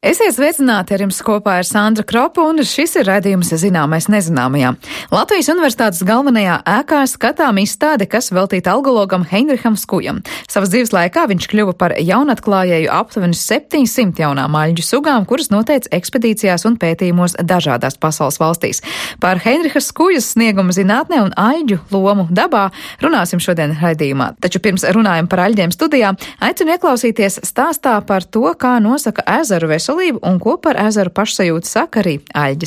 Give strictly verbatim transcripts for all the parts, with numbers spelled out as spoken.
Esiet sveicināti, ar jums kopā ir Sandra Kropa, un šis ir raidījums Zināmais nezināmajā. Latvijas Universitātes galvenajā ēkā skatām izstādi, kas veltīta algologam Heinricham Skujam. Savas dzīves laikā viņš kļuva par jaunatklājēju aptuveni septiņsimt jaunām aļģu sugām, kuras noteica ekspedīcijās un pētījumos dažādās pasaules valstīs. Par Heinricha Skujas sniegumu zinātnē un aļģu lomu dabā runāsim šodien raidījumā. Taču pirms runājam par aļģiem studijā, aicinu ieklausīties stāstā par to, kā nosaka ezeru veselību un ko par ezeru pašsajūtu saka arī aļģes.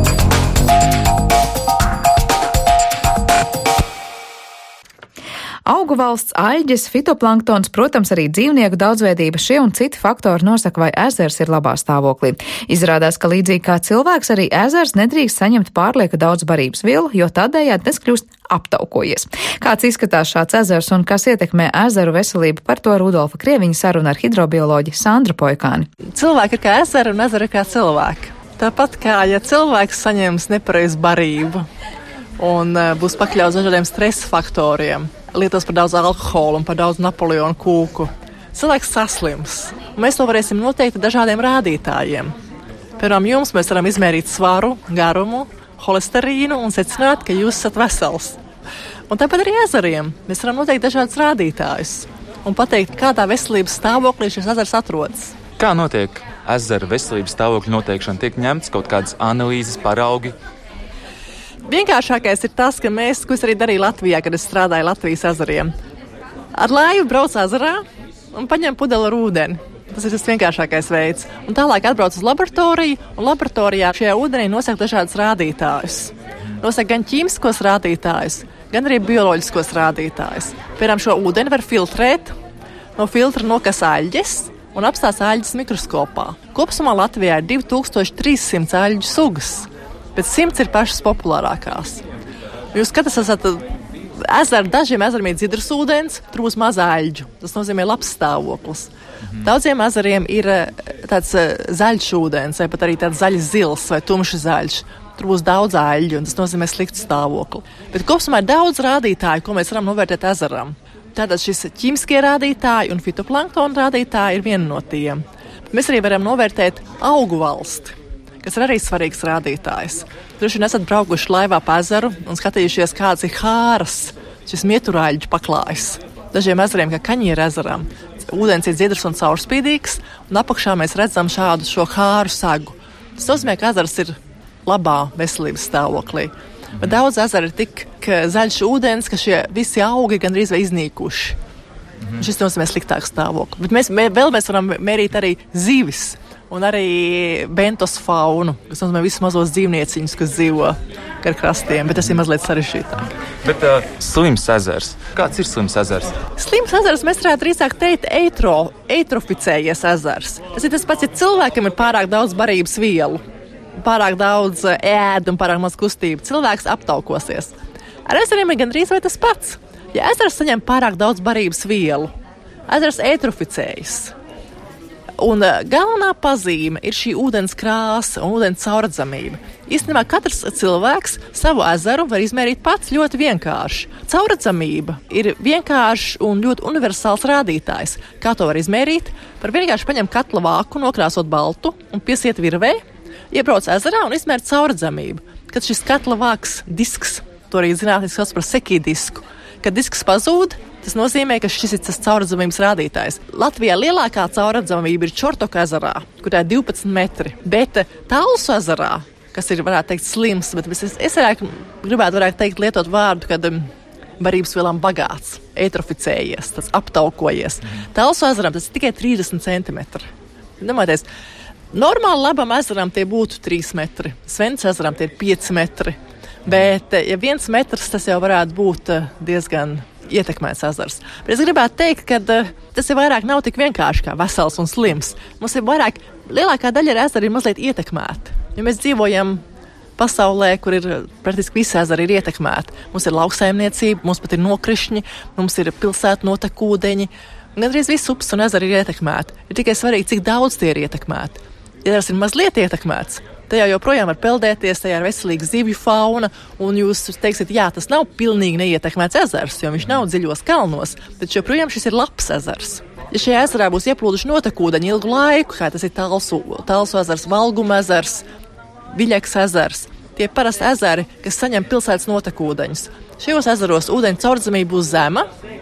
Augu valsts, aļģes, fitoplanktons, protams, arī dzīvnieku daudzveidība, šie un citi faktori nosaka, vai ezers ir labā stāvoklī. Izrādās, ka līdzīgi kā cilvēks, arī ezers nedrīkst saņemt pārlieku daudz barības vielu, jo tādējādi tas kļūst aptaukojies. Kāds izskatās šāds ezers un kas ietekmē ezeru veselību, par to Rudolfa Krieviņa saruna ar hidrobioloģi Sandru Poikāni. Cilvēki ir kā ezeri un ezeri ir kā cilvēki. Tāpat kā, ja cilvēks saņems nepareizu barību un uh, būs pakļauts dažādiem stresa faktoriem, lietos par daudz alkohola un par daudz Napoleona kūku, cilvēks saslims. Mēs to varēsim noteikt ar dažādiem rādītājiem. Piemēram, jums mēs varam izmērīt svaru, garumu, holesterīnu un secināt, ka jūs esat vesels. Un tāpat arī ezeriem mēs varam noteikt dažādus rādītājus un pateikt, kādā veselības stāvoklī šis ezers atrodas. Kā notiek ezera veselības stāvokļa noteikšana? Tiek ņemts kaut kādas analīzes, paraugi? Vienkāršākais ir tas, ka mēs, ko es arī darīju Latvijā, kad es strādāju Latvijas ezeriem. Ar laivu brauc ezerā un paņem pudeli ar ūdeni. Tas ir tas vienkāršākais veids. Un tālāk atbrauc uz laboratoriju, un laboratorijā šajā ūdenī nosaka dažādas rādītājus. Nosaka gan ķīmiskos rādītājus, gan arī bioloģiskos rādītājus. Piemēram, šo ūdeni var filtrēt, no filtra nokas aļģes un apstās aļģes mikroskopā. Kopsumā Latvijā ir divi tūkstoši trīs simti aļģu sugas, bet simts ir pašas populārākās. Jūs katrs esat ezeri, dažiem ezeriem ir dzidrs ūdens, tur būs maz aļģu. Tas nozīmē labs stāvoklis. Mhm. Daudziem ezeriem ir tāds zaļš ūdens, vai pat arī tāds zaļs zils vai tumšs zaļš. Tur būs daudz aļģu, un tas nozīmē sliktu stāvokli. Bet kopsumā ir daudz rādītāju, ko mēs varam novērtēt ezeram. Tātad šis ķīmiskie rādītāji un fitoplanktona rādītāji ir viena no tiem. Mēs arī varam novērtēt augu valsti, kas ir arī svarīgs rādītājs. Droši vien esat braukuši laivā pa ezeru un skatījušies, kāds ir hāras, šis mieturāļģu paklājs. Dažiem ezeriem, kā Kaņieru ezeram, ūdens ir dzidrs un caurspīdīgs, un apakšā mēs redzam šādu šo hāru sagu. Tas nozīmē, ka ezers ir labā veselības stāvoklī. Bet daudz ezeru ir tik zaļš ūdens, ka šie visi augi gandrīz vai iznīkuši. Mm-hmm. Šis nozīmē sliktāku stāvokli. Bet mēs, mē, vēl mēs varam mērīt arī zivis un arī bentosfaunu, kas nozīmē visus mazos dzīvnieciņus, kas dzīvo gar krastiem, bet tas ir mazliet sarežģītāk. Bet uh, slims ezers. Kāds ir slims ezers? Slims ezers mēs varētu drīzāk teikt eitro, eitroficējies ezers. Tas ir tas pats, ja cilvēkam ir pārāk daudz barības vielu, pārāk daudz ēd un pārāk maz kustību, cilvēks aptaukosies. Ar ezeriem ir gandrīz vai tas pats. Ja ezers saņem pārāk daudz barības vielu, ezers eitroficējas. Un uh, galvenā pazīme ir šī ūdens krāsa un ūdens caurredzamība. Īstenībā katrs cilvēks savu ezeru var izmērīt pats ļoti vienkārši. Caurredzamība ir vienkāršs un ļoti universāls rādītājs. Kā to var izmērīt? Par vienkārši paņem katla vāku, nokrāsot baltu un piesiet virvē, iebrauc ezerā un izmērt caurredzamību. Kad šis katla vāks disks, to arī zinātniski sauc par sekīdisku, kad disks pazūd, tas nozīmē, ka šis ir tas caurredzamības rādītājs. Latvijā lielākā caurredzamība ir Čortoka ezerā, kur tā ir divpadsmit metri, bet Talsu ezerā, kas ir, varētu teikt, slims, bet es, es varētu, gribētu varētu teikt, lietot vārdu, kad um, barības vielām bagāts, eitroficējies, tas aptaukojies. Mm. Talsu ezeram tas ir tikai trīsdesmit centimetri. Domājieties, normāli labam ezeram tie būtu trīs metri, Svens ezeram tie ir pieci metri, bet ja viens metrs, tas jau varētu būt diezgan ietekmēts ezers. Bet es gribētu teikt, ka uh, tas ir vairāk nav tik vienkārši kā vesels un slims. Mums ir vairāk, lielākā daļa ar ezeri ir mazliet ietekmēti. Ja mēs dzīvojam pasaulē, kur ir praktiski visi ezeri ir ietekmēti. Mums ir lauksaimniecība, mums pat ir nokrišņi, mums ir pilsētu notekūdeņi. Gandrīz visi upes un ezeri ir ietekmēti. Ir tikai svarīgi, cik daudz tie ir ietekmēti. Ja tas ir mazliet ietekmēts, tajā joprojām var peldēties, tajā ir veselīga zivju fauna, un jūs teiksiet, jā, tas nav pilnīgi neietekmēts ezers, jo viņš nav dziļos kalnos, bet joprojām šis ir labs ezers. Ja šajā ezerā būs ieplūduši notekūdeņi ilgu laiku, kā tas ir Talsu, Talsu ezers, Valguma ezers, Viļaks ezers, tie parasti ezeri, kas saņem pilsētas notekūdeņus. Šajos ezeros ūdeņa caurdzamība būs zema,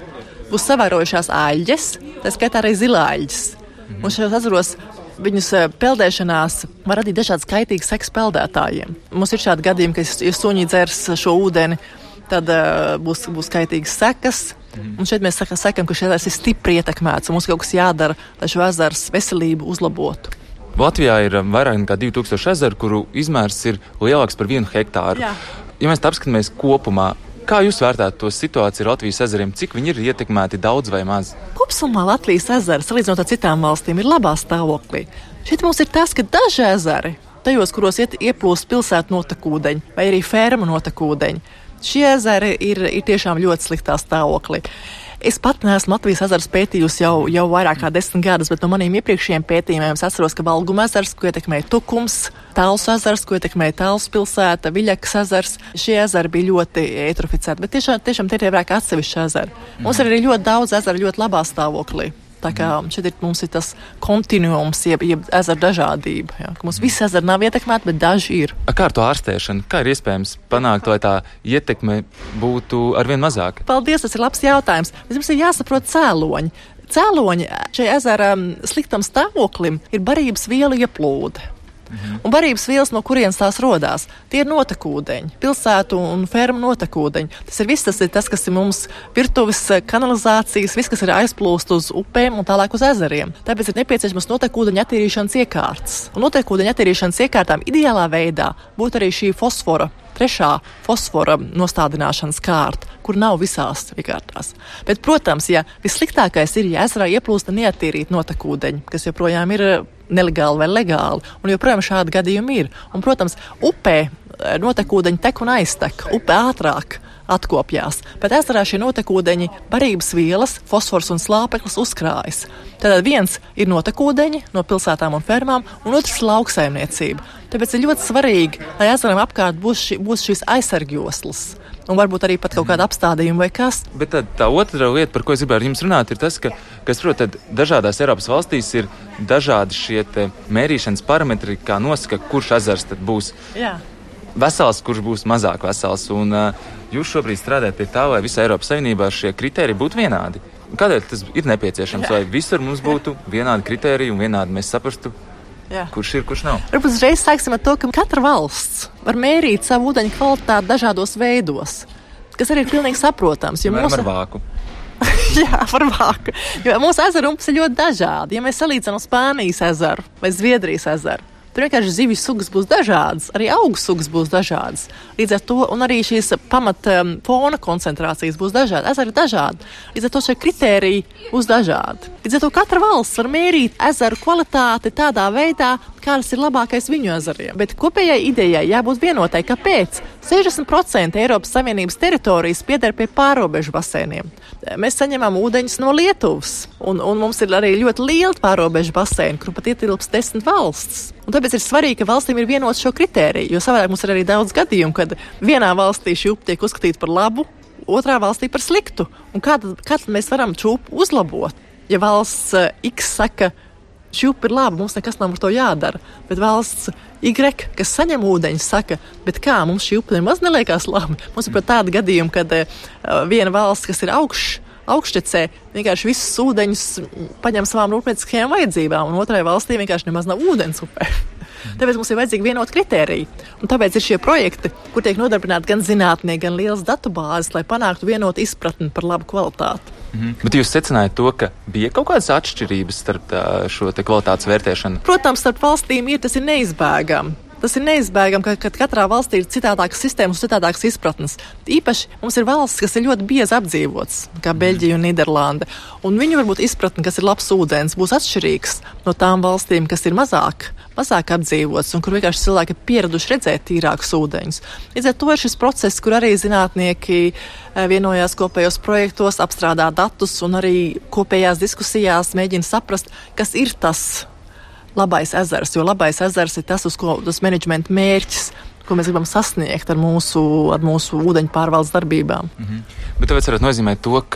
būs savērojušās aļģes, tā skaitā arī zilāļģes. Mm-hmm. Un šajos ezeros viņus peldēšanās var radīt dažādas kaitīgas sekas peldētājiem. Mums ir šādi gadījumi, ka, ja suņi dzers šo ūdeni, tad uh, būs, būs kaitīgas sekas. Mm-hmm. Un šeit mēs saka, sakam, ka šis ezers ir stipri ietekmēts, un mums kaut kas jādara, lai šo ezeru veselību uzlabotu. Latvijā ir vairāk nekā divi tūkstoši ezeru, kuru izmērs ir lielāks par vienu hektāru. Jā. Ja mēs tā apskatāmies kopumā, kā jūs vērtētu to situāciju ar Latvijas ezeriem? Cik viņi ir ietekmēti daudz vai maz? Kopumā Latvijas ezeri, salīdzinot ar citām valstīm, ir labā stāvoklī. Šeit mums ir tas, ka daži ezeri, tajos, kuros iet, ieplūst pilsētu notekūdeņi vai arī ferma notekūdeņi, šie ezeri ir, ir tiešām ļoti sliktā stāvoklī. Es pat neesmu Latvijas ezerus pētījusi jau, jau vairāk kā desmit gadus, bet no maniem iepriekšējiem pētījumiem es atceros, ka Valguma ezers, ko ietekmēja Tukums, Talsu ezers, ko ietekmēja Talsu pilsēta, Viļakas ezers, šie ezeri bija ļoti eitroficēti, bet tiešām, tiešām tie ir vairāk atsevišķi ezeri. Mm. Mums ir arī ļoti daudz ezeru ļoti labā stāvoklī. Tā kā šeit ir, mums ir tas kontinuums, jeb, jeb ezeru dažādība. Jā, ka mums visi ezeri nav ietekmēti, bet daži ir. Kā ar to ārstēšanu? Kā ir iespējams panākt, lai tā ietekme būtu arvien mazāka? Paldies, tas ir labs jautājums. Mums ir jāsaprot cēloņi. Cēloņi šai ezera sliktam stāvoklim ir barības vielu ieplūde. Mhm. Un barības vielas, no kurienes tās rodās, tie ir notekūdeņi, pilsētu un fermu notekūdeņi. Tas ir viss, tas ir tas, kas ir mums virtuves kanalizācijas, viss, kas ir aizplūst uz upēm un tālāk uz ezeriem. Tāpēc ir nepieciešamas notekūdeņa attīrīšanas iekārtas. Un notekūdeņa attīrīšanas iekārtām ideālā veidā būtu arī šī fosfora, trešā fosfora nostādināšanas kārta, kur nav visās iekārtās. Bet, protams, ja vissliktākais ir, ja ezerā ieplūsta neattīrīt notekūdeņi, kas joprojām ir nelegāli vai legāli, un joprojām šādi gadījumi ir. Un, protams, upē notekūdeņi tek un aiztek, upē ātrāk atkopjās, bet ezerā šie notekūdeņi, barības vielas, fosfors un slāpeklis uzkrājas. Tātad viens ir notekūdeņi no pilsētām un fermām, un otrs ir lauksaimniecība. Tāpēc ir ļoti svarīgi, lai ezeram apkārt būs, šī, būs šīs aizsargjoslas. Un varbūt arī pat kaut kāda apstādījuma vai kas. Bet tad, tā otra lieta, par ko es gribēju ar jums runāt, ir tas, ka, kas, protams, dažādās Eiropas valstīs ir dažādi šie mērīšanas parametri, kā nosaka, kurš ezers tad būs Jā. vesels, kurš būs mazāk vesels. Un uh, jūs šobrīd strādājat pie tā, lai visā Eiropas Savienībā šie kritēriji būtu vienādi. Kādēļ tas ir nepieciešams? Jā. Lai visur mums būtu vienādi kritēriji un vienādi mēs saprastu, Jā. kurš ir, kurš nav? Varbūt uzreiz sāksim ar to, ka katra valsts var mērīt savu ūdeņu kvalitāti dažādos veidos, kas arī ir pilnīgi saprotams. Jo Mēram mūsu... ar vāku. Jā, par vāku. Jo mūsu ezeru upes ir ļoti dažādi. Ja mēs salīdzinām Spānijas ezeru vai Zviedrijas ezeru, tur vienkārši zivju sugas būs dažādas, arī augu sugas būs dažādas. Līdz ar to, un arī šīs pamat um, fona koncentrācijas būs dažādas. Ezeri ir dažādi. Līdz ar to šie kritēriji būs dažādi. Līdz ar to katra valsts var mērīt ezeru kvalitāti tādā veidā, kādas ir labākais viņu ezeriem. Bet kopējai idejai jābūt vienotai, kāpēc sešdesmit procenti Eiropas Savienības teritorijas pieder pie pārobežu basēniem. Mēs saņemam ūdeņus no Lietuvas, un, un mums ir arī ļoti liela pārobežu basēni, kur pat ietilpst desmit valsts. Un tāpēc ir svarīgi, ka valstīm ir vienots šo kritēriju, jo savādāk mums ir arī daudz gadījumu, kad vienā valstī šī upe tiek uzskatīta par labu, otrā valstī par sliktu. Un kā tad, kā tad mēs varam šo upi uzlabot? Ja valsts uh, X saka, šī upe ir laba, mums nekas nav ar to jādara, bet valsts Y, kas saņem ūdeņus, saka, bet kā, mums šī upe nemaz neliekās labi. Mums ir pat tādi gadījumi, kad uh, viena valsts, kas ir augšs, augšķecē, vienkārši visus ūdeņus paņem savām rūpnieciskajām vajadzībām, un otrai valstī vienkārši nemaz nav ūdens upē. Tāpēc mums ir vajadzīgi vienot kritēriju. Un tāpēc ir šie projekti, kur tiek nodarbināti gan zinātnieki, gan lielas datubāzes, lai panāktu vienotu izpratni par labu kvalitāti. Mhm. Bet jūs secinājāt to, ka bija kaut kādas atšķirības starp tā, šo te kvalitātes vērtēšanu? Protams, starp valstīm ir, tas ir neizbēgami. Tas ir neizbēgami, ka, ka katrā valstī ir citādākas sistēmas un citādākas izpratnes. Īpaši mums ir valsts, kas ir ļoti biezi apdzīvotas, kā Beļģija un Nīderlande. Un viņu varbūt izpratne, kas ir labs ūdens, būs atšķirīgs no tām valstīm, kas ir mazāk, mazāk apdzīvotas un kur vienkārši cilvēki ir pieraduši redzēt tīrākus ūdeņus. Līdz ar to ir šis process, kur arī zinātnieki vienojās kopējos projektos, apstrādā datus un arī kopējās diskusijās mēģina saprast, kas ir tas labais ezers, jo labais ezers ir tas, uz ko tas menedžmenta mērķis, ko mēs gribam sasniegt ar mūsu, ar mūsu ūdeņu pārvaldes darbībām. Mhm. Bet tāpēc varētu nozīmēt to, ka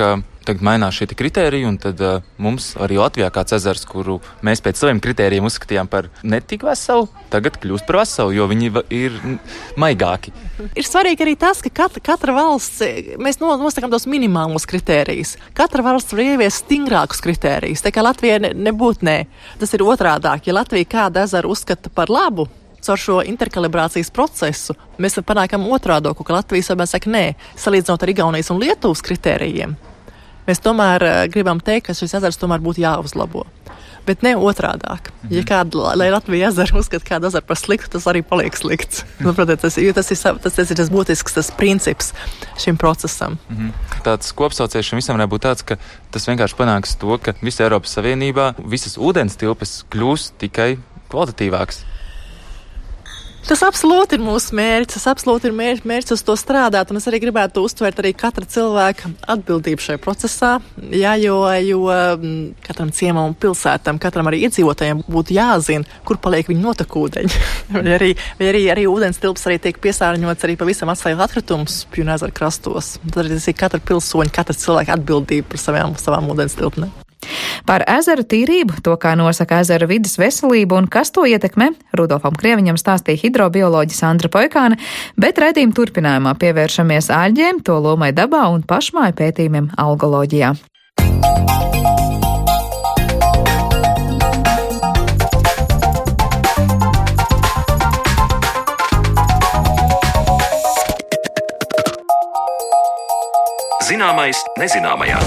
tagad mainās šie kritēriji, un tad uh, mums arī Latvijā kāds ezers, kuru mēs pēc saviem kritērijiem uzskatījām par netik veselu, tagad kļūst par veselu, jo viņi ir maigāki. Ir svarīgi arī tas, ka katra, katra valsts, mēs nosakām tos minimālos kritērijus. Katra valsts var ieviest stingrākus kritērijus, tā kā Latvijai ne, nebūtu nē. Tas ir otrādāk, ja Latvija kādu ezeru uzskata par labu, caur šo interkalibrācijas procesu mēs panākam otrādoku, ka Latvijas vēl saka nē, salīdzinot ar Igaunijas un Lietuvas kritērijiem. Mēs tomēr uh, gribam teikt, ka šis ezers tomēr būtu jāuzlabo. Bet ne otrādāk. Mm-hmm. Ja kāda, lai Latvija ezeru uzskata kādu ezeru par sliktu, tas arī paliek slikts. Nu, protams, tas, tas, ir, tas, tas ir tas būtisks tas princips šim procesam. Mm-hmm. Tāds kopsaucējs šim visam varētu būt tāds, ka tas vienkārši panāks to, ka visa Eiropas Savienībā visas ūdens tilpes kļūs tikai kvalitatīvāks. Tas absolūti ir mūsu mērķis, tas absolūti ir mērķis, mērķis uz to strādāt, un es arī gribētu uztvert arī katra cilvēka atbildību šajā procesā, jā, jo, jo katram ciemam un pilsētam, katram arī iedzīvotājiem būtu jāzina, kur paliek viņa notekūdeņi. vai arī, vai arī, arī ūdens tilps arī tiek piesārņots arī pavisam atstājot atkritumus Pjūnu ezera krastos. Tad arī tas ir katra pilsoņa, katra cilvēka atbildība par savām, savām ūdens tilpnēm. Par ezeru tīrību, to, kā nosaka ezera vides veselību un kas to ietekmē, Rudolfam Krieviņam stāstīja hidrobioloģe Sandra Poikāne, bet raidījuma turpinājumā pievēršamies āļģiem, to lomai dabā un pašmāju pētījumiem algoloģijā. Zināmais nezināmajā.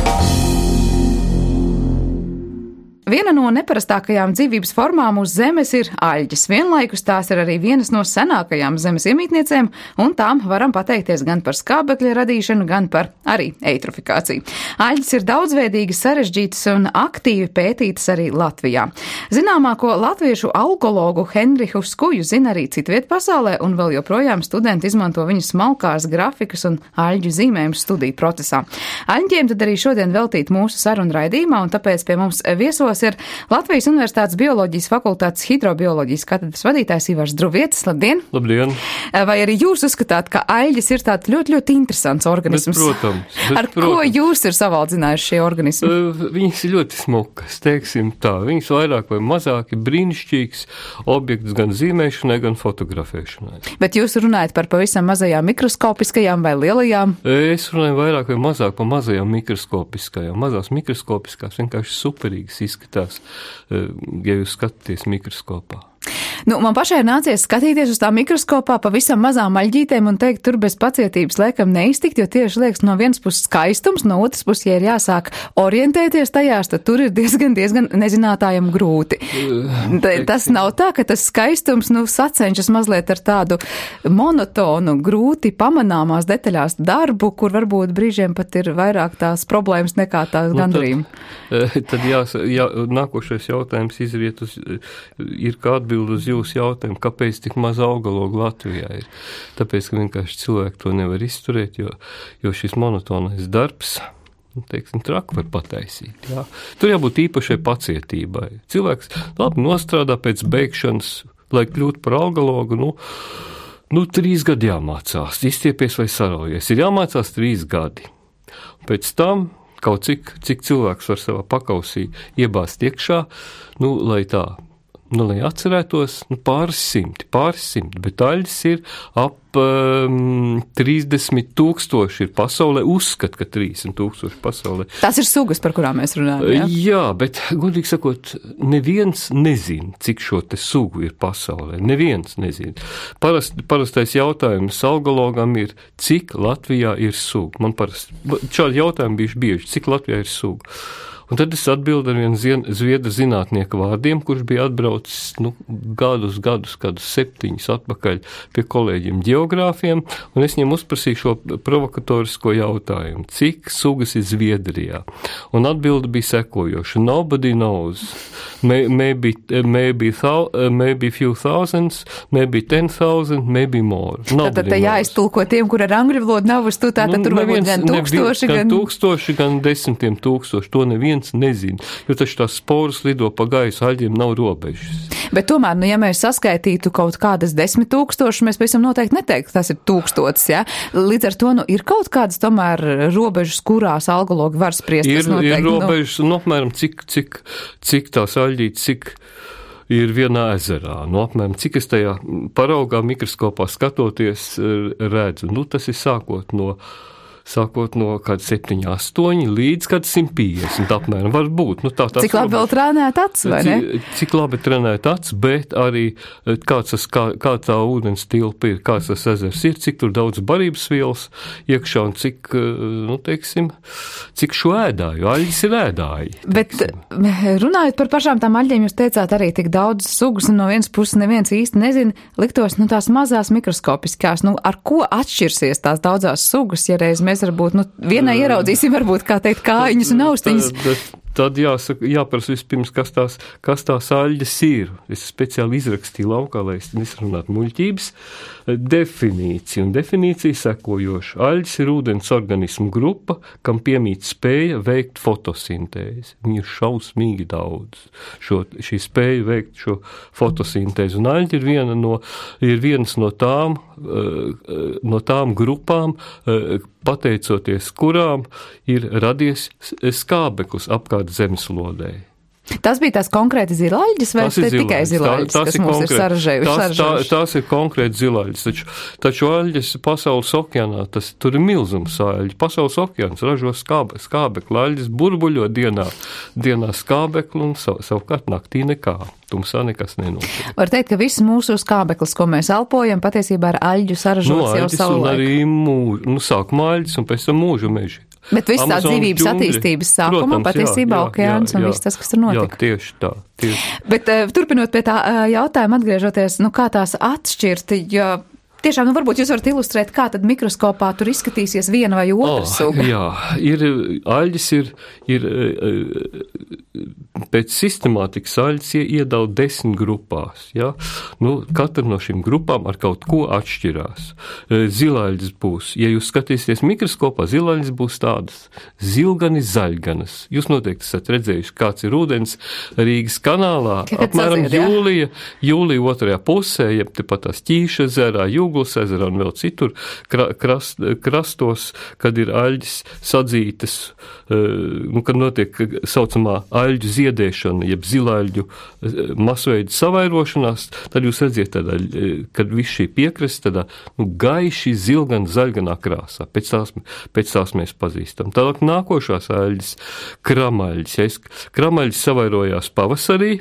Viena no neparastākajām dzīvības formām uz Zemes ir aļģes. Vienlaikus tās ir arī vienas no senākajām Zemes iemītniecēm, un tām varam pateikties gan par skābekļa radīšanu, gan par arī eitrofikāciju. Aļģes ir daudzveidīgas, sarežģītas un aktīvi pētītas arī Latvijā. Zināmāko latviešu algologu Henrihu Skuju zina arī citviet pasaulē, un vēl joprojām studenti izmanto viņu smalkās grafikas un aļģu zīmējumus studiju procesā. Aļģiem tad arī šodien veltīt mūsu sarunu raidījumā, un tāpēc pie mums viesos ir Latvijas Universitātes bioloģijas fakultātes hidrobioloģijas katedras vadītājs Ivars Druvietis. Labdien! Labdien! Vai arī jūs uzskatāt, ka aļģes ir tāds ļoti, ļoti interesants organisms? Bet, protams. Bet, Ar protams. ko jūs ir savaldzinājuši šie organismi? Uh, viņas ir ļoti smukas, teiksim tā. Viņas vairāk vai mazāk ir brīnišķīgs objekts gan zīmēšanai, gan fotografēšanai. Bet jūs runājat par pavisam mazajām mikroskopiskajām vai lielajām? Es runāju vairāk vai mazāk par mazajām mikroskopiskajām. Mazās mikroskopiskās vienkārši superīgas izskatās. Tās, ja jūs skatāties mikroskopā. Nu, man pašai ir nācies skatīties uz tā mikroskopā pavisam mazām aļģītēm un teikt, tur bez pacietības laikam neiztikt, jo tieši liekas no vienas puses skaistums, no otras puses, ja ir jāsāk orientēties tajās, tad tur ir diezgan, diezgan nezinātājam grūti. Uh, tas nav tā, ka tas skaistums, nu, sacenšas mazliet ar tādu monotonu, grūti pamanāmās detaļās darbu, kur varbūt brīžiem pat ir vairāk tās problēmas nekā tās nu, gandrījuma. Tad, tad jā, jā, nākošais jautājums izriet uz, ir kā atbild uz jūsu jautājumu, kāpēc tik maz algologu Latvijā ir. Tāpēc, ka vienkārši cilvēki to nevar izturēt, jo, jo šis monotonais darbs, teiksim, traki var pataisīt. Jā. Tur jābūt īpašai pacietībai. Cilvēks labi nostrādā pēc beigšanas, lai kļūtu par algologu, nu, nu trīs gadi jāmācās, izstiepies vai saraujies. Ir jāmācās trīs gadi. Pēc tam kaut cik, cik cilvēks var savā pakausī iebāzt iekšā, nu, lai tā, nu, lai atcerētos, nu, pāris simti, pāris simti, bet aļģes ir ap um, trīsdesmit tūkstoši ir pasaulē, uzskat, ka trīsdesmit tūkstoši pasaulē. Tas ir sugas, par kurām mēs runājam, jā? Jā, bet, godīgi sakot, neviens nezin, cik šo te sugu ir pasaulē. Neviens nezin. Parast, parastais jautājums algologam ir, cik Latvijā ir sugu. Man parasti, šādi jautājumi bijuši bieži, cik Latvijā ir sugu. Un tad es atbildu ar vienu zviedru zinātnieku vārdiem, kurš bija atbraucis nu, gadus, gadus, gadus septiņus atpakaļ pie kolēģiem ģeogrāfiem, un es viņiem uzprasīju šo provokatorisko jautājumu, cik sugas ir Zviedrijā. Un atbilde bija sekojoša. Nobody knows. Maybe, maybe, thou, maybe few thousands, maybe ten thousand, maybe more. Nobody tad te jāiztulko tiem, kur ar angļu valodu nav uz tu, tā tad nu, tur varbūt gan tūkstoši, gan... gan... tūkstoši, gan desmitiem tūkstoši. To neviens nezina, jo taču tās sporas lido pa gaisu, aļģiem nav robežas. Bet tomēr, nu, ja mēs saskaitītu kaut kādas desmit tūkstoši, mēs pavisam noteikti neteiktu, ka tas ir tūkstotis, ja? Līdz ar to, nu, ir kaut kādas tomēr robežas, kurās algologi var spriest. Ir, noteikti, ir robežas, nu, apmēram, cik, cik, cik tās aļģītes, cik ir vienā ezerā. Nu, apmēram, cik es tajā paraugā mikroskopā skatoties redzu. Nu, tas ir sākot no sākot no kāda septiņi, astoņi līdz kāda simt piecdesmit apmēram var būt. Nu, tā, cik labi vēl trenēt acis, vai ne? Cik, cik labi trenēt acis, bet arī kāds tas, kā, kā tā ūdens tilpa ir, kāds tas ezers ir, cik tur daudz barības vielas iekšā un cik, nu, teiksim, cik šo ēdāju. Aļģis ir ēdāji. Bet runājot par pašām tām aļģiem, jūs teicāt arī tik daudz sugas, un no vienas puses neviens īsti nezina, liktos, nu, tās mazās mikroskopiskās, nu, ar ko atšķirsies tās daudzās sugas, ja reiz mēs varbūt, nu, vienai ieraudzīsim, varbūt, kā teikt, kājiņas un austiņas. Tad, tad jāsaka, jāprasa vispirms, kas tās, kas tās aļģes ir. Es speciāli izrakstīju laukā, lai es nesarunātu muļķības, definīciju. Un definīcija sekojoša. Aļģes ir ūdens organismu grupa, kam piemīt spēja veikt fotosintēzi. Viņi ir šausmīgi daudz. Šo, šī spēja veikt šo fotosintēzi. Un aļģe ir viena no, ir viens no tām, no tām grupām, pateicoties kurām ir radies skābeklis apkārt zemeslodei. Tas bija tās konkrēti zilaļģis, vai tas ir tikai zilaļģis, tā, kas ir mums konkrēti, ir saražējuši? Tas, tā, tās ir konkrēti zilaļģis, taču, taču aļģis pasaules okeānā, tas tur ir milzums aļģi. Pasaules okeāns ražo skābe, skābekli, aļģis burbuļo dienā, dienā skābekli un sav, savukārt naktī nekā. Tumsā nekas nenotiek. Var teikt, ka viss mūsu skābeklis, ko mēs elpojam, patiesībā ar aļģu saražots no, jau savu laiku. Un arī mūžu, nu sākumā aļģis un pēc tam mūžu meži. Bet viss tā dzīvības džungļi, attīstības sākumā, protams, patiesībā jā, okeāns jā, jā, un viss tas, kas tur notika. Jā, tieši tā. Tieši. Bet turpinot pie tā jautājuma, atgriežoties, nu kā tās atšķirt, jo tiešām, nu varbūt jūs varat ilustrēt, kā tad mikroskopā tur izskatīsies viena vai otra oh, suga. Jā, ir, aļģis ir, ir pēc sistemātikas aļģis iedala desmit grupās, jā. Nu, katra no šīm grupām ar kaut ko atšķirās. Zilaļģis būs, ja jūs skatīsieties mikroskopā, zilaļģis būs tādas zilgani zaļganas. Jūs noteikti esat redzējuši, kāds ir ūdens Rīgas kanālā, Kad apmēram sazied, jūlija, jūlija otrajā pusē, jeb tepat tās Ķīša ezerā, Jūglas ezerā un vēl citur krast, krastos, kad ir aļģis sadzītas, nu, kad notiek saucamā aļģu ziedēšana, jeb zilaļģu masveida savairošanās, tad jūs redziet tādā, kad viss šī piekrasta tādā, nu, gaiši zilgan zaļganā krāsā. Pēc tās, pēc tās mēs pazīstam. Tālāk nākošās aļģis, kramaļģis. Ja es, kramaļģis savairojās pavasarī,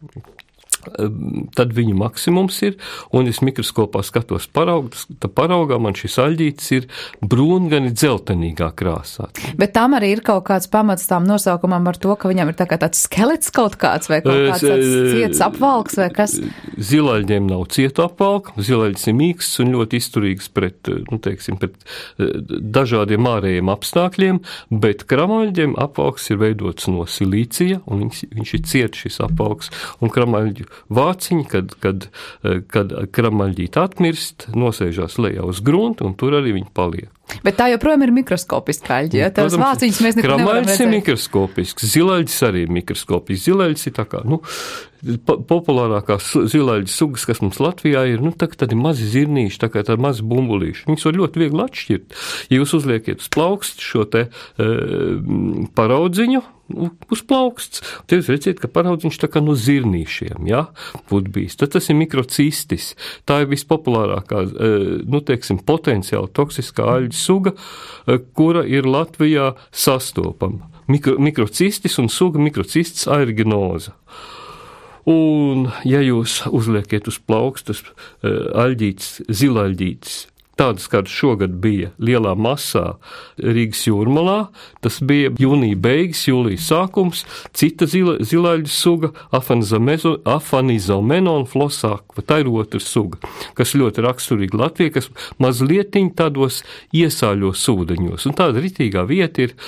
tad viņu maksimums ir, un es mikroskopā skatos paraugus, tad paraugā man šis aļģītis ir brūngani dzeltenīgā krāsā. Bet tam arī ir kaut kāds pamats tām nosaukumam ar to, ka viņam ir tā kā tāds skelets kaut kāds, vai kaut kāds tāds ciets apvalks, vai kas? Zilaļģiem nav cietu apvalka, zilaļģis ir mīksts un ļoti izturīgs pret, nu, teiksim, pret dažādiem ārējiem apstākļiem, bet kramaļģiem apvalks ir veidots no silīcija, un viņš, viņš ir ciet šis apvalks, un kramaļģu vāciņi, kad, kad, kad kramaļģīte atmirst, nosēžās lejā uz grunta, un tur arī viņi paliek. Bet tā joprojām ir mikroskopiska aļģe, ja? Tās vāciņas mēs nekur nevaram redzēt. Kramaļģis ir mikroskopisks, zilaļģis arī ir mikroskopisks. Zilaļģis ir tā kā, nu, populārākās zilaļģis sugas, kas mums Latvijā ir, nu, tā, tad ir mazi zirnīši, tā kā tā mazi bumbulīši. Viņus var ļoti viegli atšķirt. Ja jūs uzliekiet uz plaukstu šo te e, paraudziņu, uz plauksts, tad jūs redzat, ka paraudziņš tā kā no zirnīšiem, jā, būtu bijis. Tad tas ir mikrocistis. Tā ir vispopulārākā, e, nu, teiksim, potenciāli toksiskā aļģu suga, kura ir Latvijā sastopama. Mikro, mikrocistis un suga mikrocistis aeruginoza. Un, ja jūs uzliekiet uz plaukstus aļģītes, zilaļģītes, tādas, kādas šogad bija lielā masā Rīgas jūrmalā, tas bija jūnija beigas, jūlijas sākums, cita zila, zilaļģu suga, afanizomenon flosākva, tā ir otra suga, kas ļoti raksturīga Latvijai, kas mazlietiņ tādos iesāļos ūdeņos. Un tāda ritīgā vieta ir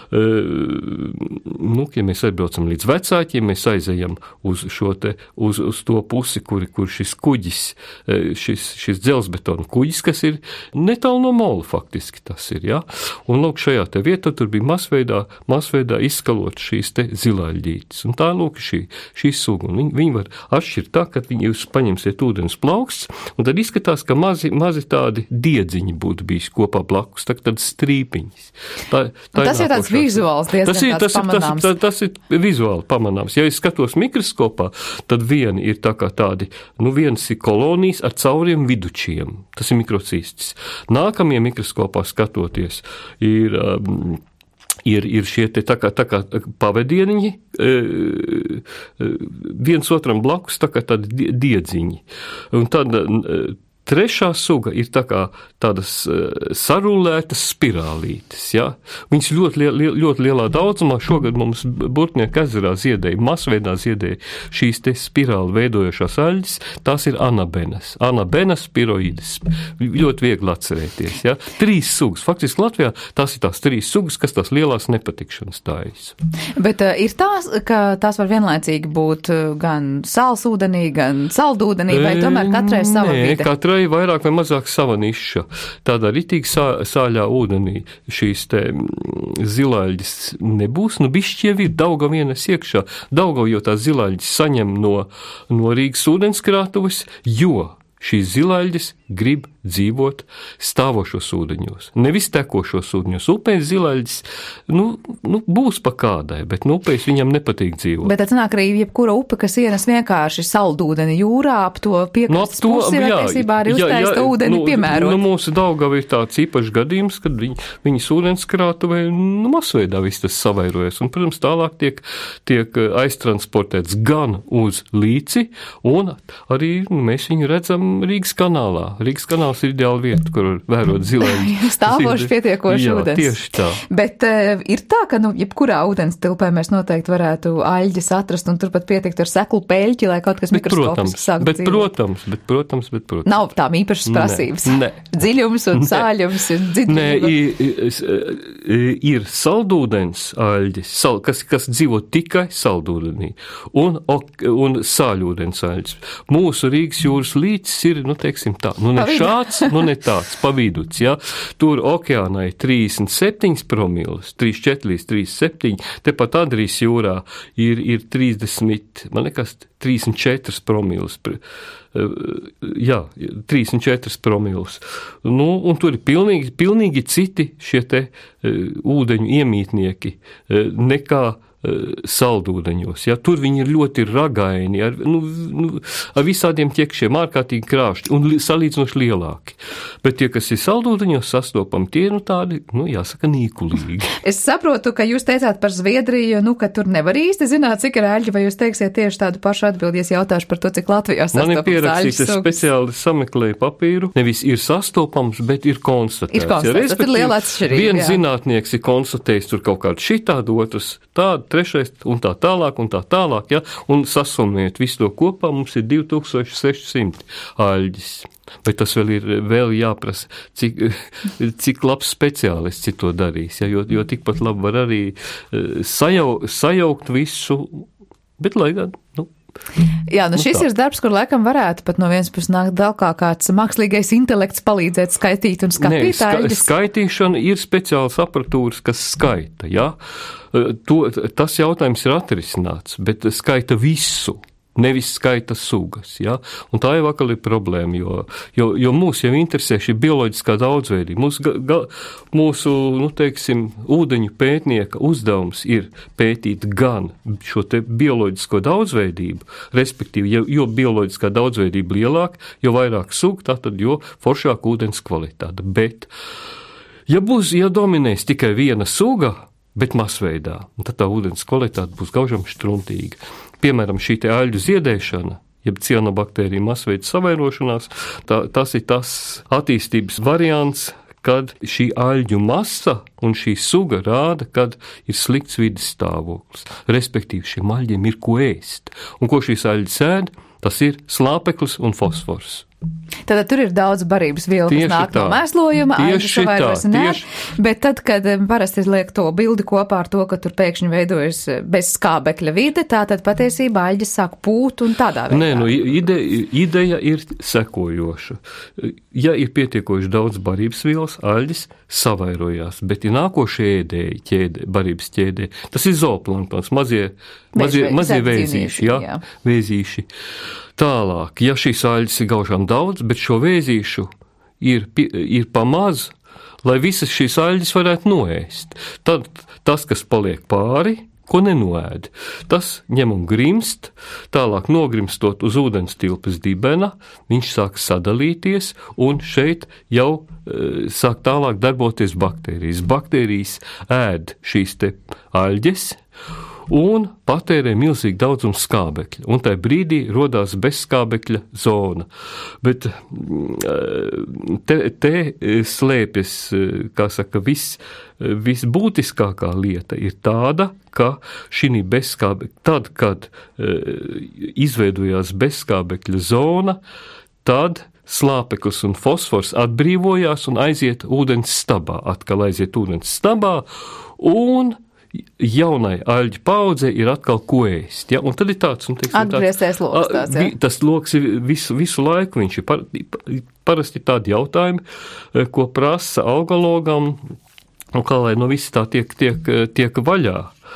nu, ja mēs aizbraucam līdz vecākiem, mēs aizejam uz šo te, uz, uz to pusi, kur, kur šis kuģis, šis, šis dzelzbetona kuģis, kas ir netālu no mola faktiski tas ir, ja? Un lūk, šajā te vietā tur bija masveidā, masveidā izskalot šīs te zilāļģītes. Un tā lūk šī, šī suga. Un viņi, viņi var atšķirt tā, ka viņi jūs paņemsiet ūdens plauksts, un tad izskatās, ka mazi, mazi tādi diedziņi būtu bijis kopā blakus, tā, tad strīpiņas. Tā, tā tas ir tāds vizuāls diezgan tas ir, tāds tas pamanāms. Ir, tas, tas ir vizuāli pamanāms. Ja es skatos mikroskopā, tad viena ir tā kā tādi, nu viens ir kolonijas ar cauriem vidučiem. Tas ir mikrocīstis. Nākamie mikroskopā skatoties ir... Um, Ir, ir šie te tā kā, tā kā pavadieniņi, e, e, viens otram blakus tā kā tādi diedziņi. Un tad e, trešā suga ir tā kā tādas uh, sarulētas spirālītes, ja? Viņas ļoti, li, ļoti lielā daudzumā šogad mums Burtnieku ezerā ziedēja, masveidā ziedēja šīs te spirāli veidojošās aļģes, tās ir anabenas, anabenas spiroides, ļoti viegli atcerēties, ja? Trīs sugas, faktiski Latvijā tās ir tās trīs sugas, kas tās lielās nepatikšanas tājas. Bet uh, ir tās, ka tās var vienlaicīgi būt gan sālsūdenī, gan saldūdenī, vai tomēr katrai sava Nē, vide? Katrai vairāk vai mazāk sava niša. Tādā ritīgi sā, sāļā ūdenī šīs te zilāļģis nebūs, nu bišķi jau ir Daugava ienes iekšā. Daugava jau tās zilāļģis saņem no, no Rīgas ūdenskrātuves, jo šīs zilāļģis grib dzīvot stāvošos ūdeņos, nevis tekošos ūdeņos. Upēs zilāļģis, nu, nu, būs pa kādai, bet nu, upēs viņam nepatīk dzīvot. Bet tad nāk arī jebkura upe, kas ienes vienkārši saldūdeni jūrā, ap to piekrastes nu, pusi ir attiecībā arī uztaista ūdeni nu, piemērot. Nu, mūsu Daugava ir tāds īpašs gadījums, kad viņ, viņas ūdenskrātuvē nu, masveidā viss tas savairojas. Un, protams, tālāk tiek, tiek aiztransportēts gan uz Līci, un arī mēs viņu redzam Rīgas kanālā. Rīgas kanāls ir ideāla vieta, kur vērot zilēņus. Stāvoši pietiekoši ūdens. Jā, tieši tā. Bet uh, ir tā, ka, nu, jebkurā ūdens tilpē mēs noteikti varētu aļģes atrast un turpat pietikt ar seklu peļķi, lai kaut kas mikroskopiski sāktu bet, dzīvot. Protams, bet, protams, bet, protams. Nav tām īpašas prasības. Ne, ne. Dziļums un sāļums ir dziļums. Nē, ir, ir saldūdens aļģes, sal, kas, kas dzīvo tikai saldūdenī, un, un sāļūdens aļģes. Mūsu Rīgas jūras līcis ir, nu, teiksim tā, nu, ne šāds, nu, ne tāds, pa viduc, ja. Tur okeānā ir trīsdesmit septiņi promilus, trīsdesmit četri līdz trīsdesmit septiņi, tepat Adrijas jūrā ir, ir trīsdesmit, man liekas, trīsdesmit četri promilus. Jā, trīsdesmit četri promilus. Nu, un tur ir pilnīgi, pilnīgi citi šie te ūdeņu iemītnieki nekā saldūdeņos, ja, tur viņi ir ļoti ragaini, ar, nu, nu, ar visādiem ķekšiem, ārkārtīgi krāšķi un salīdzinoši lielāki. Bet tie, kas ir saldūdeņos sastopami, tie, nu, tādi, nu, jāsaka, nīkulīgi. Es saprotu, ka jūs teicāt par Zviedriju, nu, ka tur nevar īsti zināt, cik ir aļģi, vai jūs teiksiet tieši tādu pašu atbildi, ja jautāšu par to, cik Latvijā sastopams aļģis. Man ir pierakstīts, es speciāli sameklēju papīru, nevis ir sastopams, bet ir konstatēts. Ir konstatēts, ja, tad ir liela atšķirība. Viens jā. Zinātnieks ir konstatējis tur kaut kādu šitādu, otrs tādu, trešais un tā tālāk un tā tālāk, ja, un sasumējot visu to kopā, mums ir divi tūkstoši seši simti aļģis. Bet tas vēl ir vēl jāprasa, cik, cik labs speciālists to darīs, ja, jo, jo tikpat labi var arī sajau, sajaukt visu, bet lai gan, nu, Jā, nu šis nu ir darbs, kur laikam varētu pat no vienas puses nākt vēl kā kāds mākslīgais intelekts palīdzēt skaitīt un skatīt Nē, ska, aļģes. Skaitīšana ir speciāls aparatūras, kas skaita, jā. To, tas jautājums ir atrisināts, bet skaita visu. Nevis skaita sugas, ja? Un tā jau atkal ir problēma, jo, jo, jo mūs jau interesē šī bioloģiskā daudzveidība. Mūsu, ga, ga, mūsu, nu, teiksim, ūdeņu pētnieka uzdevums ir pētīt gan šo te bioloģisko daudzveidību, respektīvi, jo, jo bioloģiskā daudzveidība lielāka, jo vairāk sugu, tātad jo foršāk ūdens kvalitāte. Bet, ja būs, ja dominēs tikai viena suga, bet masveidā, tad tā ūdens kvalitāte būs gaužam štruntīga. Piemēram, šī te aļģu ziedēšana, jeb cianobaktēriju masveida savairošanās, tā, tas ir tas attīstības variants, kad šī aļģu masa un šī suga rāda, kad ir slikts vides stāvoklis. Respektīvi, šiem aļģiem ir ko ēst. Un ko šīs aļģes ēd, tas ir slāpeklis un fosfors. Tad tur ir daudz barības vielu, kas nāk tā. No mēslojuma, aļģi savairos nē, bet tad, kad parasti liek to bildi kopā ar to, ka tur pēkšņi veidojas bez skābekļa vide, tā tad patiesībā aļģis sāk pūt un tādā veidā. Nē, nu, ide, ideja ir sekojoša. Ja ir pietiekoši daudz barības vielas, aļģis savairojās, bet ir nākošie ēdēji ķēdē, barības ķēdē. Tas ir zooplanktons, mazie, mazie, mazie vēzīši, jā, jā. vēzīši. Tālāk, ja šīs aļģis ir gaužām daudz, bet šo vēzīšu ir, ir pamaz, lai visas šīs aļģis varētu noēst. Tad tas, kas paliek pāri, ko nenoēd, tas ņem un grimst, tālāk nogrimstot uz ūdens tilpes dibena, viņš sāk sadalīties, un šeit jau e, sāk tālāk darboties baktērijas. Baktērijas ēd šīs te aļģes, un patērē milzīgi daudzumu skābekļa, un tajā brīdī rodās bezskābekļa zona. Bet te, te slēpjas, kā saka, viss, visbūtiskākā lieta ir tāda, ka šī bezskābekļa, tad, kad izveidojās bezskābekļa zona, tad slāpeklis un fosfors atbrīvojās un aiziet ūdens stabā, atkal aiziet ūdens stabā, un jaunai aļģu paudzei ir atkal ko ēst, ja? Un tad ir tāds, un teiksim, atgriezties loks tāds, ja? Tas loks ir visu, visu laiku, viņš ir par, parasti tādi jautājumi, ko prasa algologam, un kā lai no viss tā tiek, tiek, tiek vaļā,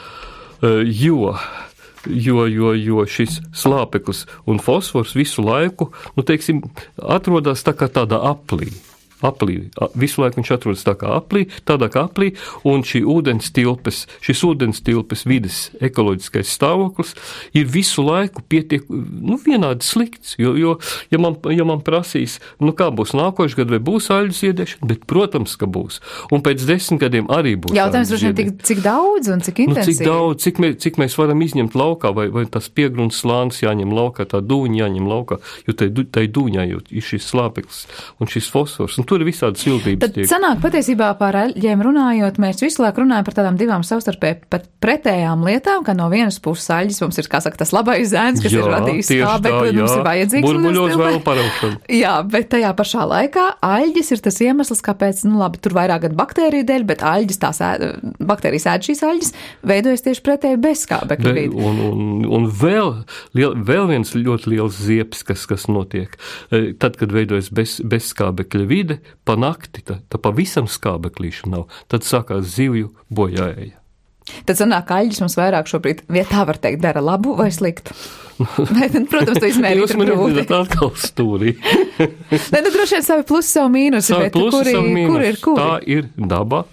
jo, jo, jo, jo šis slāpeklis un fosfors visu laiku, nu, teiksim, atrodas tā kā tādā aplī. Aplī. Visu laiku viņš atrodas tā kā aplī, tādā kā aplī, un šī ūdens tilpes, šis ūdens tilpes vides ekoloģiskais stāvoklis ir visu laiku pietiek, nu, vienādi slikts, jo, jo ja, man, ja man prasīs, nu, kā būs nākošais gadu, vai būs aļģu ziedēšana, bet, protams, ka būs. Un pēc desmit gadiem arī būs. Jautājums, droši vien, cik daudz un cik intensīvi? Nu, cik daudz, cik, mē, cik mēs varam izņemt laukā, vai, vai tas piegrunts slānis jāņem laukā, tā dūņa jāņem laukā, jo tai, tai dūņā jau ir šis slāpeklis un šis fosfors. Un tur ir visādas sildības. Tad tiek. Sanāk patiesībā par aļģiem runājot, mēs visu laiku runājam par tādām divām savstarpēji pat pretējām lietām, ka no vienas puses aļģis mums ir, kā saka, tas labais zēns, kas jā, ir radījis skābekli, mums ir vajadzīgs. Burbuļos vēl paraukšana. Jā, bet tajā pašā laikā aļģis ir tas iemesls, kāpēc, nu labi, tur vairāk gan baktēriju dēļ, bet aļģis tās ēd, baktērijas ēd šīs aļģis, veidojas tieši pretēji bez skābekļa vidi. Un, un, un vēl, liel, vēl viens ļoti liels ziepes, kas, kas notiek. Tad, kad veidojas bez, bez skābekļa vide, pa nakti, tā, tā pavisam skābeklīša nav, tad sākās zivju bojāēja. Tad sanāk, ka aļģis mums vairāk šobrīd, ja tā var teikt, dara labu vai sliktu? Vai, protams, to izmērīt ir grūti. Jūs man atkal stūrī. Nē, nu droši vien savi plusi, savu mīnusi, bet kuri, kur ir kuri? Tā ir daba.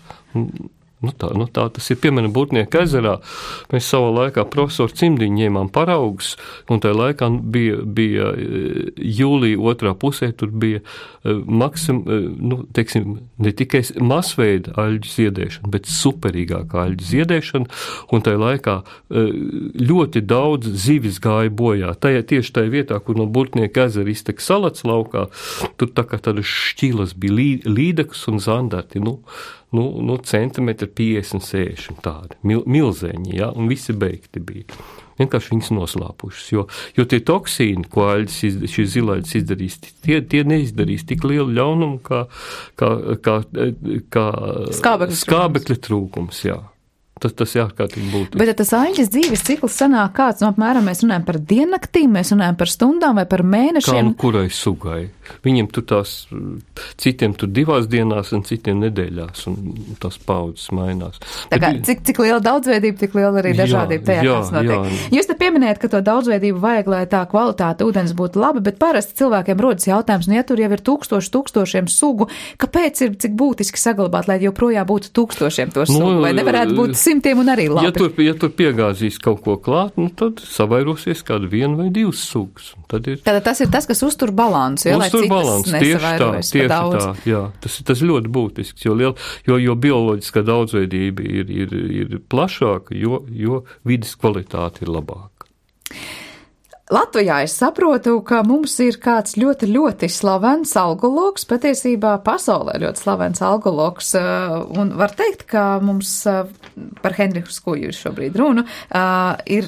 Nu tā, nu tā tas ir, piemēram, Burtnieka ezerā. Mēs savā laikā profesoru Cimdiņu ņēmām paraugus, un tajā laikā bija, bija jūlija otrā pusē, tur bija maksim, nu, teiksim, ne tikai masveida aļģu ziedēšana, bet superīgākā aļģu ziedēšana, un tajā laikā ļoti daudz zivis gāja bojā. Tajā, tieši tajā vietā, kur no Burtnieka ezera iztek salats laukā, tur tā kā tādas šķilas bija lī, līdekas un zandarti, nu, Nu, nu centimetri piecdesmit, sešdesmit tādi, mil, milzeņi, ja, un visi beigti bija. Vienkārši viņas noslāpušas, jo, jo tie toksīni, ko aļģis, šis zilaiģis izdarīs, tie, tie neizdarīs tik lielu ļaunumu, kā, kā, kā, kā skābekļa, skābekļa trūkums, jā. Tas, tas jākārtīgi būtu. Bet tas aļģis dzīves cikls sanāk kāds, no apmēram mēs runājam par diennaktīm, mēs runājam par stundām vai par mēnešiem. Kā nu kurai sugai. Viņiem tur tās, citiem tur divās dienās un citiem nedēļās, un tās paudzes mainās. Tā kā, cik, cik liela daudzveidība, tik liela arī dažādība tajā, jā, kas notiek. Jā. Jūs te pieminējat, ka to daudzveidību vajag, lai tā kvalitāte ūdens būtu laba, bet parasti cilvēkiem rodas jautājums, nu ja tur jau ir tūkstoši tūkstošiem sugu, kāpēc ir cik būtiski saglabāt, lai joprojām būtu tūkstošiem to sugu, nu, vai nevarētu būt simtiem un arī labi. Ja tur, ja tur piegāzīs kaut ko klāt, nu tad savairosies kādu vienu vai divas sugas. Tad ir... Tātad tas ir tas, kas uztur balansu, ja, lai citas nesavairojas pa daudz. Tā, jā, tas, tas ļoti būtisks, jo, liel, jo, jo bioloģiskā daudzveidība ir, ir, ir plašāka, jo, jo vides kvalitāte ir labāka. Latvijā es saprotu, ka mums ir kāds ļoti, ļoti slavens algologs, patiesībā pasaulē ļoti slavens algologs, un var teikt, ka mums par Heinrichu Skuju ir šobrīd runa, ir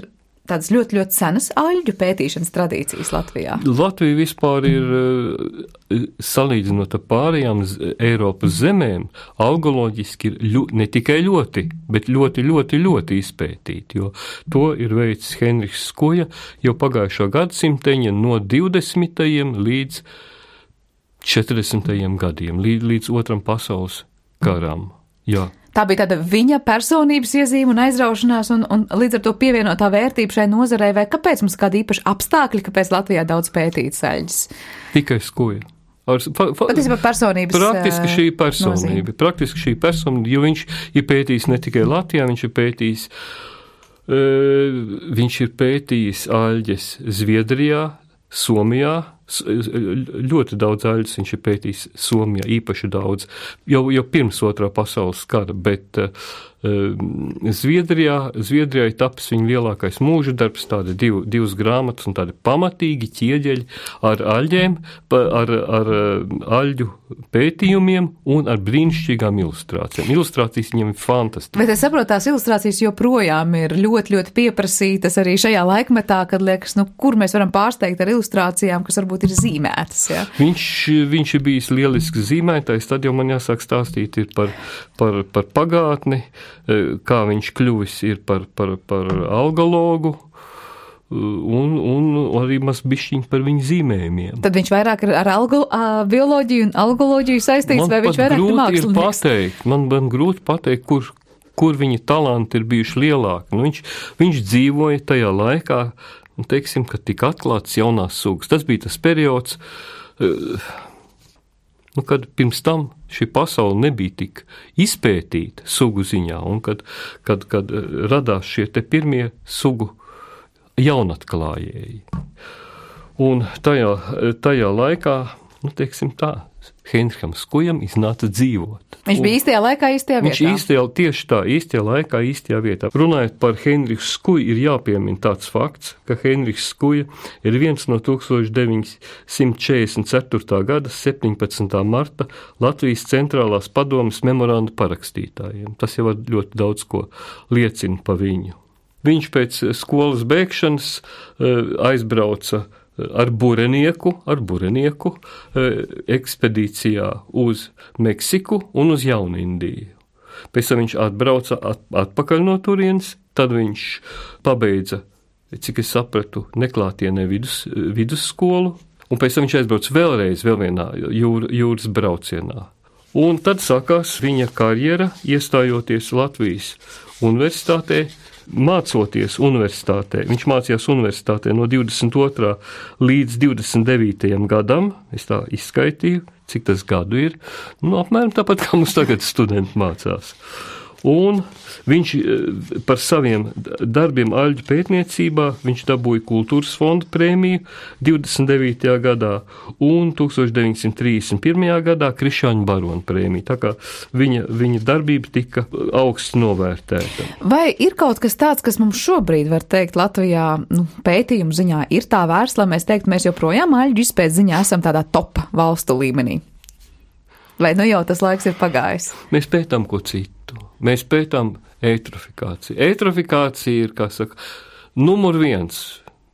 tādas ļoti, ļoti senas aļģu pētīšanas tradīcijas Latvijā? Latvija vispār ir, salīdzinot ar pārējām Eiropas zemēm, algoloģiski ir ļu, ne tikai ļoti, bet ļoti, ļoti, ļoti izpētīti, jo to ir veicis Henriks Skuja jau pagājušā gadsimteņa no divdesmitajiem līdz četrdesmitajiem gadiem, līdz, līdz otram pasaules karam. Jā. Tā bija tāda viņa personības iezīme un aizraušanās un, un līdz ar to pievienotā vērtība šai nozarei, vai kāpēc mums kādi īpaši apstākļi, kāpēc Latvijā daudz pētītas aļģes? Tikai Skuja. Ar, fa, fa, Patiesībā personības praktiski šī personība, nozīme. praktiski šī personība, jo viņš ir pētījis ne tikai Latvijā, viņš ir pētījis, uh, viņš ir pētījis aļģes Zviedrijā, Somijā, ļoti daudz aļģes viņš ir pētījis Somijā, īpaši daudz, jau, jau pirms otrā pasaules kara, bet uh, Zviedrijā, Zviedrijā ir tapis viņa lielākais mūža darbs, tādi div, divas grāmatas un tādi pamatīgi ķieģeļi ar aļģēm, ar, ar aļģu pētījumiem un ar brīnišķīgām ilustrācijām. Ilustrācijas viņam ir fantastiski. Bet es saprotu, tās ilustrācijas joprojām ir ļoti, ļoti pieprasītas arī šajā laikmetā, kad liekas, nu, kur mēs varam pārsteigt ar ilustrācijām, kas varbūt ir zīmētas. Ja? Viņš, viņš ir bijis lielisks zīmētājs, tad jau man jāsāk stāstīt ir par, par, par pagātni, kā viņš kļuvis ir par, par, par algologu un, un arī maz bišķiņ par viņu zīmējumiem. Tad viņš vairāk ar, ar algo, bioloģiju un algoloģiju saistīts, man vai viņš vairāk ir mākslinieks? Pateikt, man man grūti pateikt, kur, kur viņa talanti ir bijuši lielāki. Nu, viņš, viņš dzīvoja tajā laikā, un teiksim, ka tika atklāts jaunās sugas. Tas bija tas periods, nu, kad pirms tam šī pasaule nebija tik izpētīta sugu ziņā, un kad, kad, kad radās šie te pirmie sugu jaunatklājēji. Un tajā, tajā laikā, nu, teiksim tā, Henrikam Skujam iznāca dzīvot. Viņš bija īstajā laikā, īstajā vietā. Viņš īstajā, tieši tā, īstajā laikā, īstajā vietā. Runājot par Henriku Skuju, ir jāpiemina tāds fakts, ka Henriks Skuja ir viens no tūkstoš deviņsimt četrdesmit ceturtā gada septiņpadsmitā marta Latvijas centrālās padomes memoranda parakstītājiem. Tas jau ļoti daudz ko liecina pa viņu. Viņš pēc skolas beigšanas aizbrauca ar burenieku, ar burenieku ekspedīcijā uz Meksiku un uz Jaunindiju. Pēc tam viņš atbrauca at, atpakaļ no turienes, tad viņš pabeidza, cik es sapratu, neklātienē vidus, vidusskolu, un pēc tam viņš aizbrauca vēlreiz vēl vienā jūr, jūras braucienā. Un tad sākās viņa karjera, iestājoties Latvijas universitātē, mācoties universitātē. Viņš mācījās universitātē no divdesmit otrā līdz divdesmit devītajam gadam. Es tā izskaitīju, cik tas gadu ir. Nu, apmēram tāpat, kā mums tagad studenti mācās. Un viņš par saviem darbiem aļģu pētniecībā viņš dabūja kultūras fonda prēmiju divdesmit devītajā gadā un tūkstoš deviņsimt trīsdesmit pirmajā gadā Krišāņu barona prēmiju. Tā kā viņa, viņa darbība tika augsts novērtēta. Vai ir kaut kas tāds, kas mums šobrīd, var teikt, Latvijā nu, pētījumu ziņā ir tā vērsts, lai mēs teiktu, mēs joprojām aļģu izpēt ziņā esam tādā top valstu līmenī? Vai nu jau tas laiks ir pagājis? Mēs pētām ko citu. Mēs pētām eitrofikāciju. Eitrofikācija ir, kā saka, numur viens.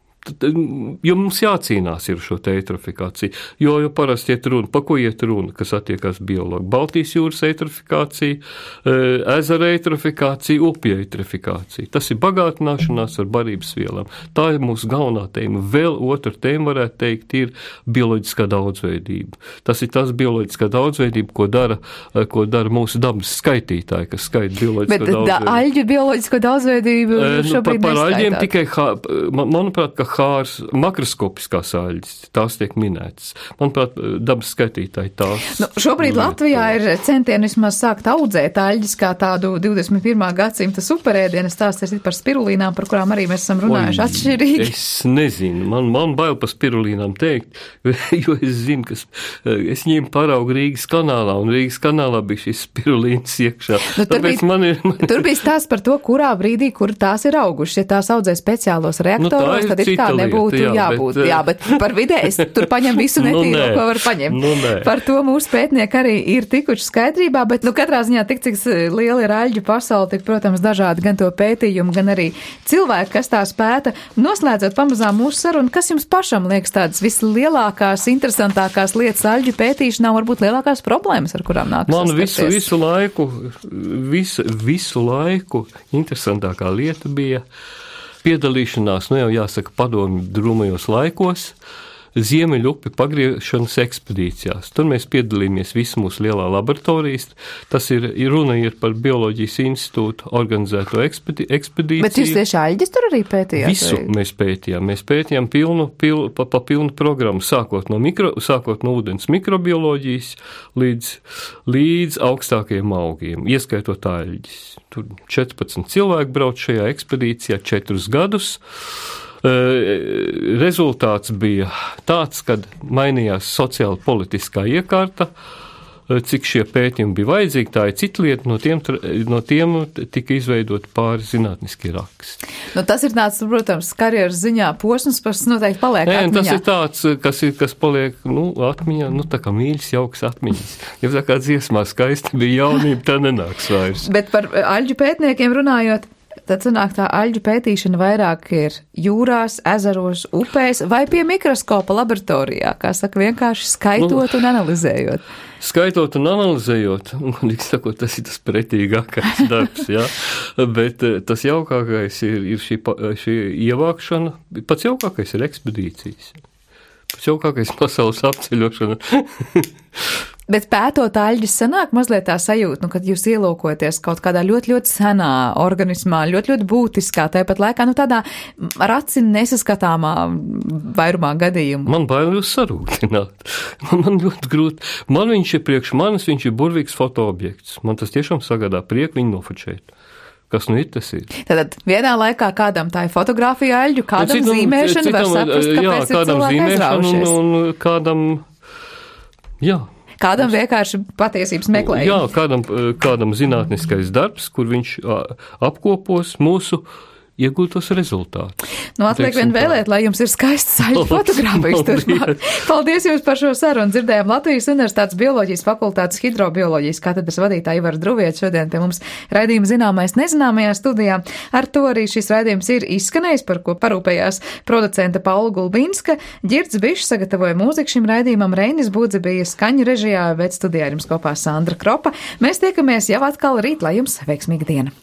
Jo mums jācīnās ir šo te eitrofikāciju, jo, jo parasti iet runa, pa ko iet runa, kas attiekās biologi. Baltijas jūras eitrofikācija, ezera eitrofikācija, upju eitrofikācija. Tas ir bagātināšanās ar barības vielām. Tā ir mūsu galvenā tēma. Vēl otra tēma, varētu teikt, ir bioloģiskā daudzveidība. Tas ir tas bioloģiskā daudzveidība, ko dara, ko dara mūsu dabas skaitītāji, kas skaita bioloģisko Bet daudzveidību. Bet aļģu bioloģisko daudzveidību šobrīd nu, par, par aļģiem neskaitāt. tikai, hā, man, manuprāt, ka hārs, makroskopiskās aļģes, tās tiek minētas. Manuprāt, dabas skaitītāji tās. Nu, šobrīd minēt. Latvijā ir centieni vismaz sākt audzēt aļģes kā tādu divdesmit pirmā gadsimta superēdienu. Stāsts ir par spirulīnām, par kurām arī mēs esam runājuši Oi, atšķirīgi. Es nezinu, man, man bail par spirulīnām teikt, jo es zinu, ka es ņēmu paraugu Rīgas kanālā, un Rīgas kanālā bija šis spirulīns iekšā. Nu, tur, bija, man ir, man... tur bija stāsts par to, kurā brīdī, kur tās ir augušas. Ja tās audzē speciālos reaktoros, nu, tad ir kā kā lieta, nebūtu jā, jābūt. Bet, jā, bet par vidē es tur paņem visu netīro, nu, ne. ko var paņemt. Nu, ne. Par to mūsu pētnieki arī ir tikuši skaidrībā, bet, nu, katrā ziņā tik, cik liela ir aļģu pasauli, tik, protams, dažādi gan to pētījumu, gan arī cilvēki, kas tās pēta. Noslēdzot pamazām mūsu sarunu, kas jums pašam liekas tādas vislielākās, interesantākās lietas aļģu pētīšanā, varbūt lielākās problēmas, ar kurām nākas Man saskarties? visu, visu laiku, visu, visu laiku interesantākā lieta bija piedalīšanās, nu jau jāsaka, padomju drūmajos laikos, Ziemeļupi pagriešanas ekspedīcijās. Tur mēs piedalījāmies visu mūsu lielā laboratorijas. Tas ir, runa ir par Bioloģijas institūtu organizēto ekspedi, ekspedīciju. Bet jūs tieši aļģes tur arī pētījāt? Visu vai? mēs pētījām. Mēs pētījām pilnu, pilnu, pa, pa pilnu programmu, sākot no, mikro, sākot no ūdens mikrobioloģijas līdz, līdz augstākajiem augiem, ieskaitot aļģes. Tur četrpadsmit cilvēki brauc šajā ekspedīcijā četrus gadus. Rezultāts bija tāds, kad mainījās sociāla politiskā iekārta, cik šie pētījumi bija vajadzīgi, tā ir cita lieta, no tiem, no tiem tika izveidot pāri zinātniski raksti. Nu, tas ir tāds, protams, karjeras ziņā posms, kas noteikti paliek Nē, atmiņā. Tas ir tāds, kas, ir, kas paliek, nu, atmiņā, nu, tā kā mīļas, jauks atmiņas. Ja tā kā dziesmā skaisti bija jaunība, tā nenāks vairs. Bet par aļģu pētniekiem runājot, tad sanāk tā aļģu pētīšana vairāk ir jūrās, ezeros, upēs vai pie mikroskopa laboratorijā, kā saka, vienkārši skaitot nu, un analizējot. Skaitot un analizējot, un, sakot, tas ir tas pretīgākais darbs, jā, bet tas jaukākais ir, ir šī, šī ievākšana, pats jaukākais ir ekspedīcijas, pats jaukākais pasaules apceļošana. Bet pētot aļģes sanāk mazliet tā sajūta, nu, kad jūs ielūkojaties kaut kādā ļoti, ļoti senā organismā, ļoti, ļoti būtiskā, tāpat laikā, nu, tādā ar aci nesaskatāmā vairumā gadījumu. Man bail jūs sarūktināt. Man, man ļoti grūti. Man viņš ir priekš manis, viņš ir burvīgs fotoobjekts. Man tas tiešām sagādā prieku viņu nofočēt. Kas nu ir tas ir? Tātad vienā laikā kādam tā ir fotografija aļģu, kādam citam, zīmēšana, citam, var saprast, kāpēc jā, ir cilvēki aizraujušies. Un, un kādam, jā. Kādam vienkārši patiesības meklējums. Jā, kādam, kādam zinātniskais darbs, kur viņš apkopos mūsu iegūtos rezultātus. Nu, atliek vien vēlēt, lai jums ir skaists aļģu fotogrāfijas turpmāk. Paldies jums par šo sarunu. Dzirdējām Latvijas Universitātes bioloģijas fakultātes hidrobioloģijas katedras vadītāju Ivaru Druvietu šodien pie mums raidījuma zināmais nezināmajā studijā. Ar to arī šis raidījums ir izskanējis, par ko parūpējās producente Paula Gulbinska. Ģirds Bišs sagatavoja mūziku šim raidījumam, Reinis Budze bija skaņu režijā, bet studijā jums kopā Sandra Kropa. Mēs tiekamies jau atkal rīt, lai jums veiksmīga diena.